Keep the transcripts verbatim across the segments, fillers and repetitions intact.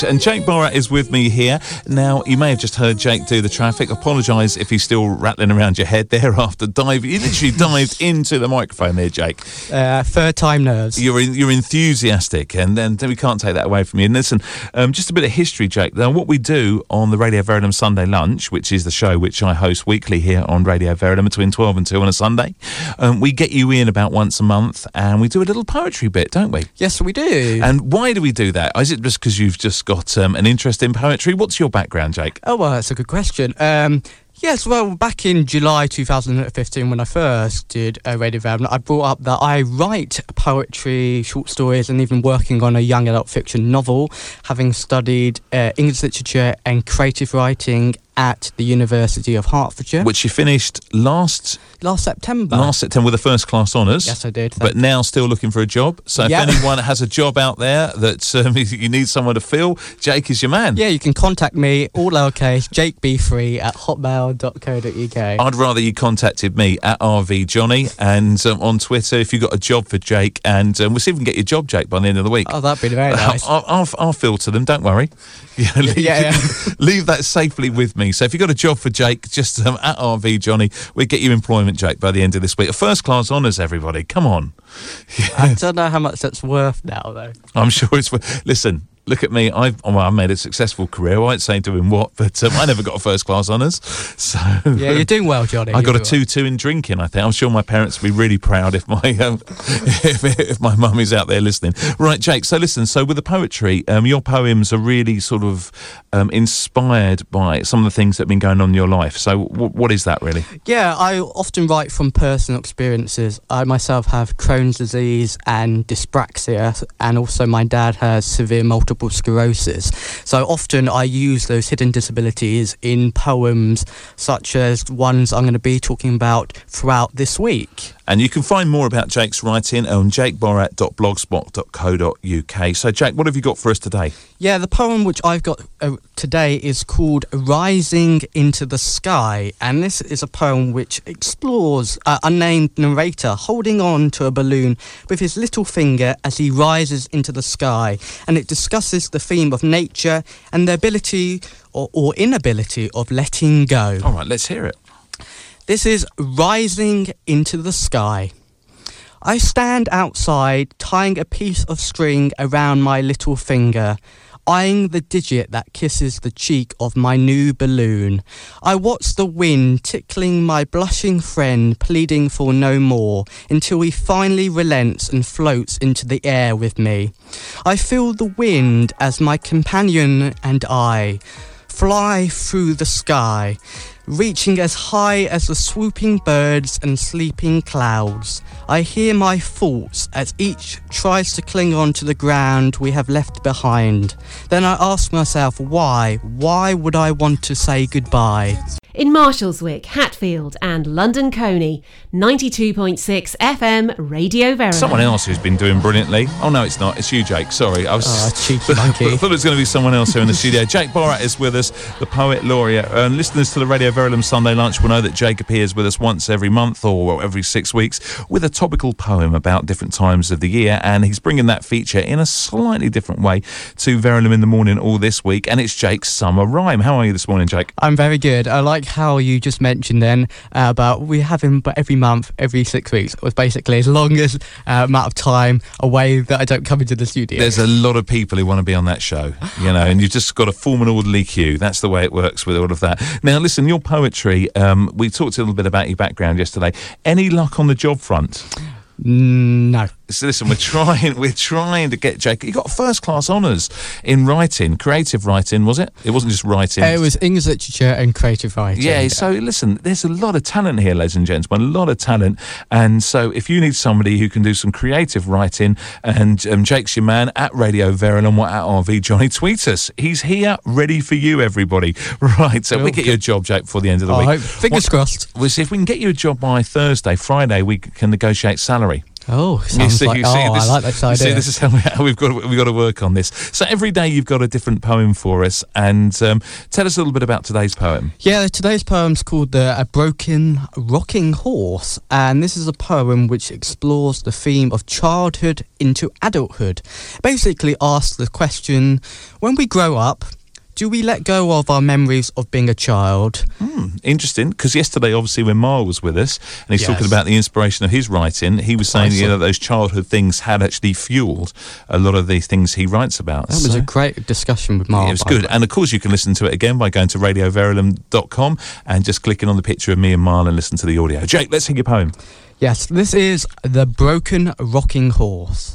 And Jake Borat is with me here. Now, you may have just heard Jake do the traffic. Apologise if he's still rattling around your head there after diving. You literally dived into the microphone there, Jake. Uh, third time nerves. You're in, you're enthusiastic, and then we can't take that away from you. And listen, um, just a bit of history, Jake. Now, what we do on the Radio Verulam Sunday Lunch, which is the show which I host weekly here on Radio Verulam between twelve and two on a Sunday, um, we get you in about once a month, and we do a little poetry bit, don't we? Yes, we do. And why do we do that? Is it just because you've just got um, an interest in poetry? What's your background, Jake? Oh, well, that's a good question. Um, yes, well, back in July two thousand fifteen, when I first did uh, Radio Verulam, I brought up that I write poetry, short stories, and even working on a young adult fiction novel, having studied uh, English literature and creative writing at the University of Hertfordshire. Which you finished last... Last September. Last September with a first class honours. Yes, I did. But now still looking for a job. So if yep. anyone has a job out there that um, you need someone to fill, Jake is your man. Yeah, you can contact me, all lowercase, jake b three at hotmail dot co dot uk. I'd rather you contacted me at R V Johnny and um, on Twitter if you've got a job for Jake. And um, we'll see if we can get your job, Jake, by the end of the week. Oh, that'd be very nice. I'll, I'll, I'll filter them, don't worry. Yeah, leave, yeah, yeah. leave that safely with me. So if you've got a job for Jake, just um, at R V Johnny, we'll get you employment, Jake, by the end of this week. A first class honours, everybody. Come on. Yeah. I don't know how much that's worth now, though. I'm sure it's worth. Listen. Look at me, I've well, I made a successful career. I won't say doing what, but um, I never got a first class honours. So yeah, you're doing well, Johnny. I got you're a two two in drinking, I think. I'm sure my parents would be really proud if my um, if, if my mum is out there listening. Right, Jake, so listen, so with the poetry, um, your poems are really sort of um, inspired by some of the things that have been going on in your life. So w- what is that really? Yeah, I often write from personal experiences. I myself have Crohn's disease and dyspraxia, and also my dad has severe multiple sclerosis. So often I use those hidden disabilities in poems such as ones I'm going to be talking about throughout this week. And you can find more about Jake's writing on jake borat dot blogspot dot co dot uk. So, Jake, what have you got for us today? Yeah, the poem which I've got uh, today is called Rising into the Sky. And this is a poem which explores an uh, unnamed narrator holding on to a balloon with his little finger as he rises into the sky. And it discusses the theme of nature and the ability or, or inability of letting go. All right, let's hear it. This is Rising into the Sky. I stand outside, tying a piece of string around my little finger, eyeing the digit that kisses the cheek of my new balloon. I watch the wind tickling my blushing friend, pleading for no more, until he finally relents and floats into the air with me. I feel the wind as my companion and I fly through the sky, reaching as high as the swooping birds and sleeping clouds. I hear my thoughts as each tries to cling on to the ground we have left behind. Then I ask myself, why? Why would I want to say goodbye? In Marshalswick, Hatfield and London Colney, ninety-two point six F M Radio Verulam. Someone else who's been doing brilliantly. Oh no, it's not. It's you, Jake. Sorry, I was oh, cheeky monkey. I thought it was going to be someone else here in the studio. Jake Borat is with us, the poet laureate. And listeners to the Radio Verulam Sunday Lunch will know that Jake appears with us once every month or well, every six weeks with a topical poem about different times of the year, and he's bringing that feature in a slightly different way to Verulam in the Morning all this week. And it's Jake's summer rhyme. How are you this morning, Jake? I'm very good. I like how you just mentioned then uh, about we have him but every month, every six weeks. It was basically as long as uh, amount of time away that I don't come into the studio. There's a lot of people who want to be on that show, you know, and you've just got to form an orderly queue. That's the way it works with all of that. Now, listen, your poetry, um, we talked a little bit about your background yesterday. Any luck on the job front? No. So listen, we're trying we're trying to get Jake. He got first class honours in writing, creative writing, was it? It wasn't just writing. Uh, it was English literature and creative writing. Yeah, so listen, there's a lot of talent here, ladies and gentlemen, a lot of talent. And so if you need somebody who can do some creative writing, and um, Jake's your man, at Radio Verulam or at R V Johnny, tweet us. He's here, ready for you, everybody. Right, so Cool. we get you a job, Jake, before the end of the I week. hope. Fingers What, crossed. We'll see if we can get you a job by Thursday. Friday, we can negotiate salary. Oh, sounds see, like, you see, oh, this, I like this you idea. see, this is how, we, how we've got to, we've got to work on this. So every day you've got a different poem for us, and um, tell us a little bit about today's poem. Yeah, today's poem's called uh, A Broken Rocking Horse, and this is a poem which explores the theme of childhood into adulthood. Basically asks the question, when we grow up, do we let go of our memories of being a child? Hmm, interesting, because yesterday, obviously, when Marl was with us, and he's Yes. talking about the inspiration of his writing, he was saying, you know, those childhood things had actually fueled a lot of the things he writes about. That was So- a great discussion with Mark. It was good. And of course, you can listen to it again by going to radio verulam dot com and just clicking on the picture of me and Marl and listen to the audio. Jake, let's hear your poem. Yes, this is The Broken Rocking Horse.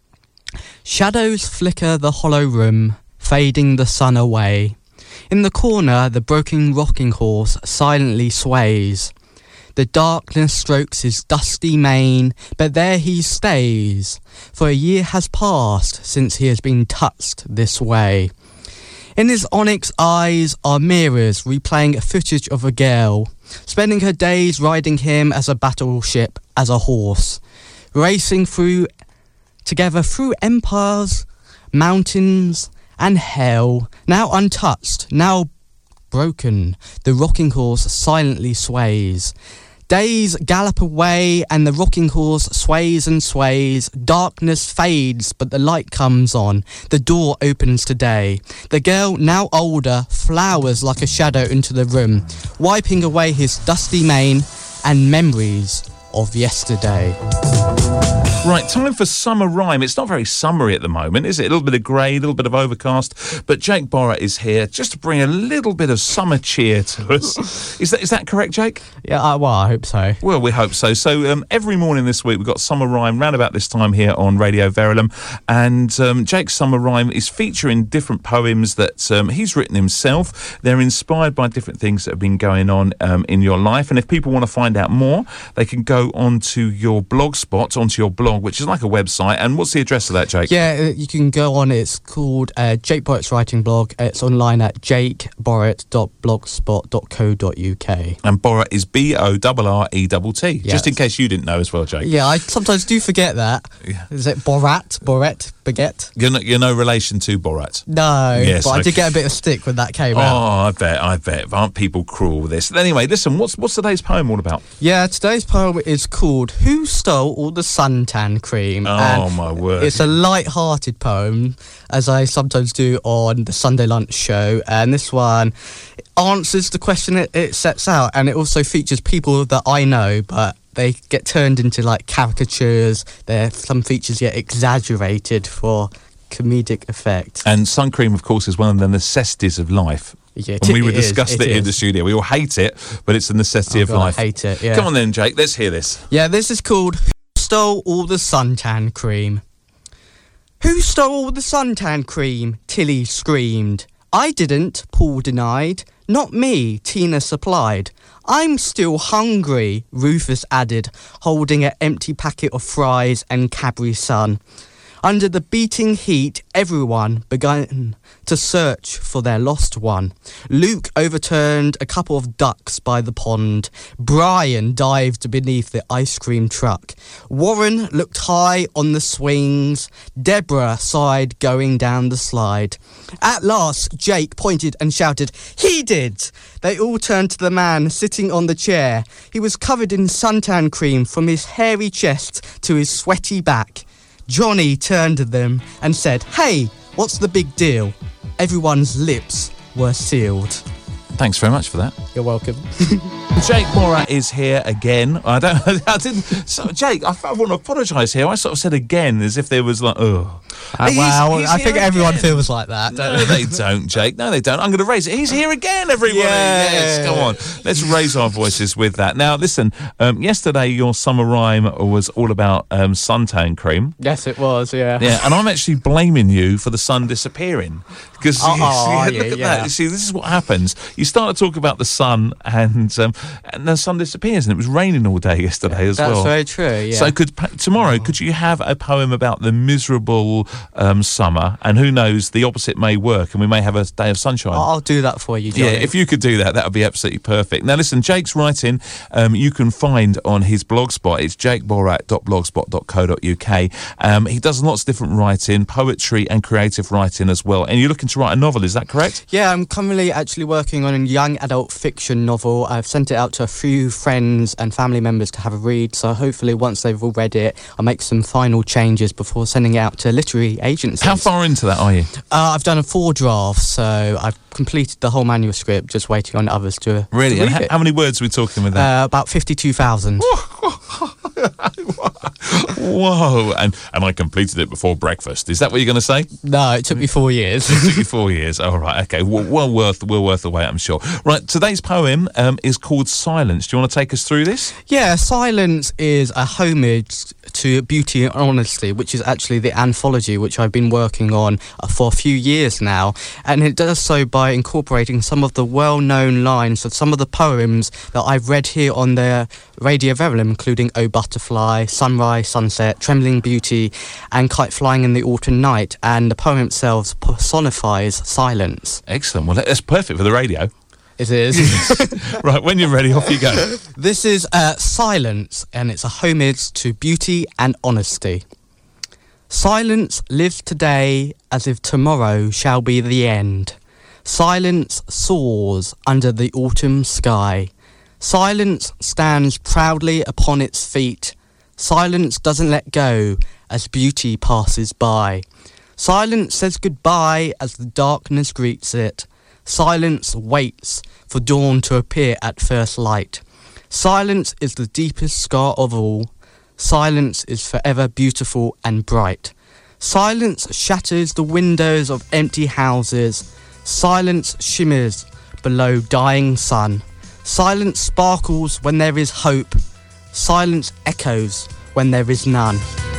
Shadows flicker the hollow room, fading the sun away. In the corner, the broken rocking horse silently sways. The darkness strokes his dusty mane, but there he stays, for a year has passed since he has been touched this way. In his onyx eyes are mirrors replaying footage of a girl, spending her days riding him as a battleship, as a horse, racing through together through empires, mountains, and hell. Now untouched, now broken, the rocking horse silently sways. Days gallop away and the rocking horse sways and sways. Darkness fades but the light comes on. The door opens today. The girl, now older, flowers like a shadow into the room, wiping away his dusty mane and memories of yesterday. Right, time for summer rhyme. It's not very summery at the moment, is it? A little bit of grey, a little bit of overcast. But Jake Borat is here just to bring a little bit of summer cheer to us. Is that is that correct, Jake? Yeah, uh, well, I hope so. Well, we hope so. So um, every morning this week we've got Summer Rhyme round about this time here on Radio Verulam. And um, Jake's Summer Rhyme is featuring different poems that um, he's written himself. They're inspired by different things that have been going on um, in your life. And if people want to find out more, they can go onto your blog spot, onto your blog, which is like a website. And what's the address of that, Jake? Yeah, uh, you can go on. It's called uh, Jake Borrett's Writing Blog. It's online at jake borrett dot blogspot dot co dot uk. And Borat is B O R R E T T. Yes. Just in case you didn't know as well, Jake. Yeah, I sometimes do forget that. Yeah. Is it Borat? Boret? Baguette? You're no, you're no relation to Borat. No, Yes, but I I- did get a bit of stick when that came Oh, out. I bet, I bet. Aren't people cruel with this? Anyway, listen, what's what's today's poem all about? Yeah, today's poem is called Who Stole All the Suntan Cream? Oh, And my word. It's a light-hearted poem, as I sometimes do on the Sunday Lunch show. And this one answers the question it, it sets out. And it also features people that I know, but they get turned into like caricatures. There, some features get exaggerated for comedic effect. And sun cream, of course, is one of the necessities of life. Yeah, And we it were is, discussed it it, in is. the studio. We all hate it, but it's a necessity Oh of God, life. I hate it, yeah. Come on then, Jake. Let's hear this. Yeah, this is called Who Stole All the Suntan Cream? Who stole all the suntan cream? Tilly screamed. I didn't, Paul denied. Not me, Tina supplied. I'm still hungry, Rufus added, holding an empty packet of fries and Cadbury Sun. Under the beating heat, everyone began to search for their lost one. Luke overturned a couple of ducks by the pond. Brian dived beneath the ice cream truck. Warren looked high on the swings. Deborah sighed going down the slide. At last, Jake pointed and shouted, "He did!" They all turned to the man sitting on the chair. He was covered in suntan cream from his hairy chest to his sweaty back. Johnny turned to them and said, "Hey, what's the big deal?" Everyone's lips were sealed. Thanks very much for that. You're welcome. Jake Borat is here again. I don't. I didn't. So, Jake, I, I want to apologise here. I sort of said again as if there was like, oh. Uh, He's- well, he's I think here everyone again. feels like that. Don't No, they? they don't, Jake. No, they don't. I'm going to raise it. He's here again, everybody. Yeah. Yes, come on. Let's raise our voices with that. Now, listen, um, yesterday your summer rhyme was all about um, suntan cream. Yes, it was, yeah. Yeah, and I'm actually blaming you for the sun disappearing. Because Oh, oh, look yeah, at yeah. that. You see, this is what happens. You start to talk about the sun sun, and um, and the sun disappears, and it was raining all day yesterday as That's well. very true, yeah. So could tomorrow, could you have a poem about the miserable um, summer, and who knows, the opposite may work, and we may have a day of sunshine. I'll do that for you, Johnny. Yeah, if you could do that, that would be absolutely perfect. Now, listen, Jake's writing, um, you can find on his blogspot. It's jake borat dot blogspot dot co dot uk. Um, he does lots of different writing, poetry and creative writing as well. And you're looking to write a novel, is that correct? Yeah, I'm currently actually working on a young adult fiction novel. I've sent it out to a few friends and family members to have a read, so hopefully once they've all read it, I'll make some final changes before sending it out to literary agencies. How far into that are you? Uh, I've done a four drafts, so I've completed the whole manuscript, just waiting on others to Really? to And read how, it. how many words are we talking with that? Uh, about fifty-two thousand. Whoa. And, and I completed it before breakfast. Is that what you're going to say? No, it took me four years. It took you four years. All right, okay. Well, well worth well worth the wait, I'm sure. Right, today's poem um, is called Silence. Do you want to take us through this? Yeah, Silence is a homage to Beauty and Honesty, which is actually the anthology which I've been working on uh, for a few years now, and it does so by incorporating some of the well-known lines of some of the poems that I've read here on the Radio Verulam, including O Butterfly, Sunrise, Sunset, Trembling Beauty, and Kite Flying in the Autumn Night, and the poem itself personifies silence. Excellent. Well, that's perfect for the radio. It is. Right, when you're ready, off you go. This is uh, Silence, and it's a homage to beauty and honesty. Silence lives today as if tomorrow shall be the end. Silence soars under the autumn sky. Silence stands proudly upon its feet. Silence doesn't let go as beauty passes by. Silence says goodbye as the darkness greets it. Silence waits for dawn to appear at first light. Silence is the deepest scar of all. Silence is forever beautiful and bright. Silence shatters the windows of empty houses. Silence shimmers below dying sun. Silence sparkles when there is hope. Silence echoes when there is none.